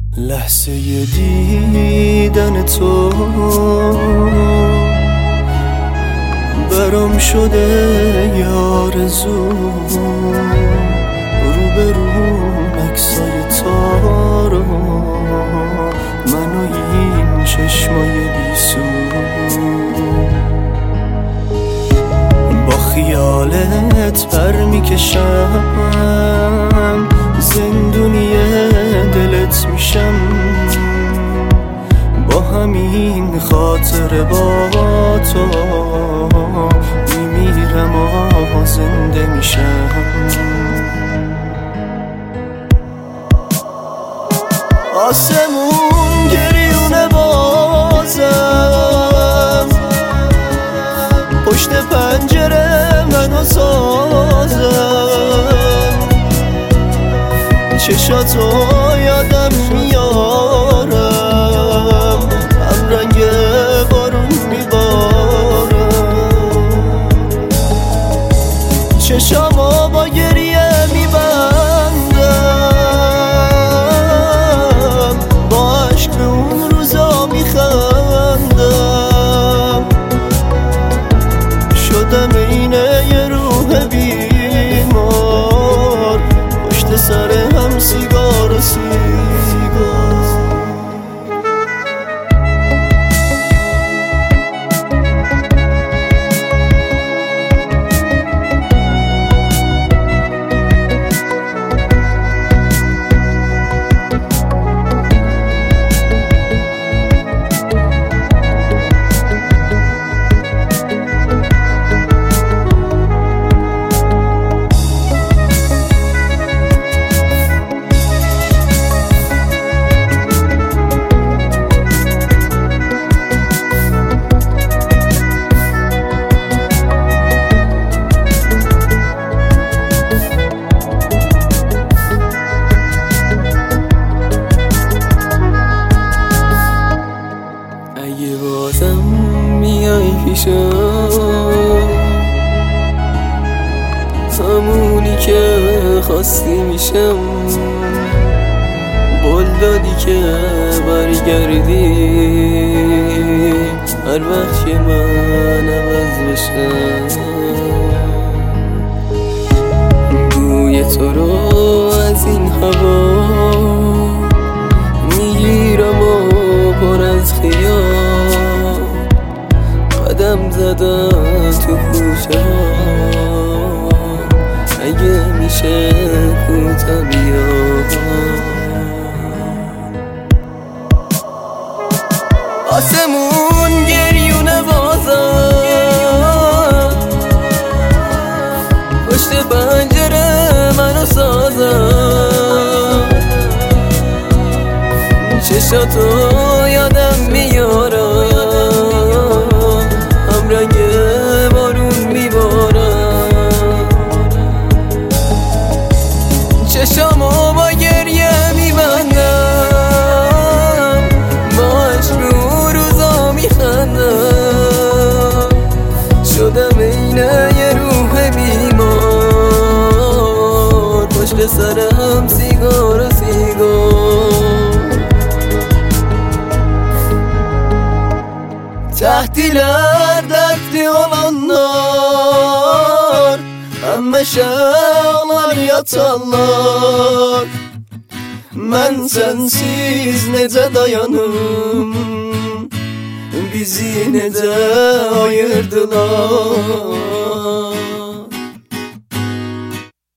لحظه دیدن تو برام شده یه آرزو، رو به رو عکسای تارو، من و این چشمای بیسو، با خیالت پر میکشم، زندونی دلت میشم، با همین خاطر با تو میمیرم و زنده میشم. آسمون گریونه بازم، پشت پنجره منو سازم، چشاتو یادم میارم، هم رنگ بارون میبارم، چشامو با گریه میبندم، با عشق به اون روزا میخندم، شدم اینه یه روح بیمار، پشت سر هم سیگار و سیگار. اگه بازم میای پیشم، همونی که خواستی میشم، قول دادی که برگردی هر وقت که من عوض بشم، بوی تو رو از این هوا میگیرم و پر از خیال قدم زدم تو کوچه ها، اگه میشه کوتا بیا. آسمون گریونه بازم، پشت پنجره منو سازم، چشاتو یادم میارم، هم رنگ بارون میبارم، چشامو با گریه میبندم، با عشق رو روزا میخندم، شدم اینه یه روح بیمار، پشت سرم سیگار و سیگار. Tahtiler dertli olanlar, amma şağlar yatanlar, mən sensiz necə dayanım, bizi necə ayırdılar.